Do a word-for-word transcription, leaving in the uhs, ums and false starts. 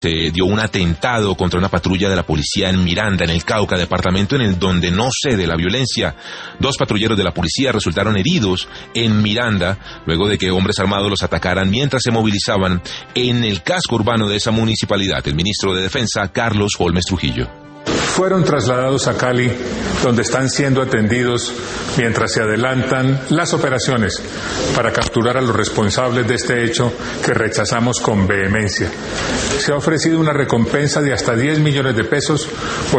se dio un atentado contra una patrulla de la policía en Miranda, en el Cauca, departamento en el donde no cede la violencia. Dos patrulleros de la policía resultaron heridos en Miranda luego de que hombres armados los atacaran mientras se movilizaban en el casco urbano de esa municipalidad. El ministro de Defensa, Carlos Holmes Trujillo. Fueron trasladados a Cali, donde están siendo atendidos mientras se adelantan las operaciones para capturar a los responsables de este hecho que rechazamos con vehemencia. Se ha ofrecido una recompensa de hasta diez millones de pesos por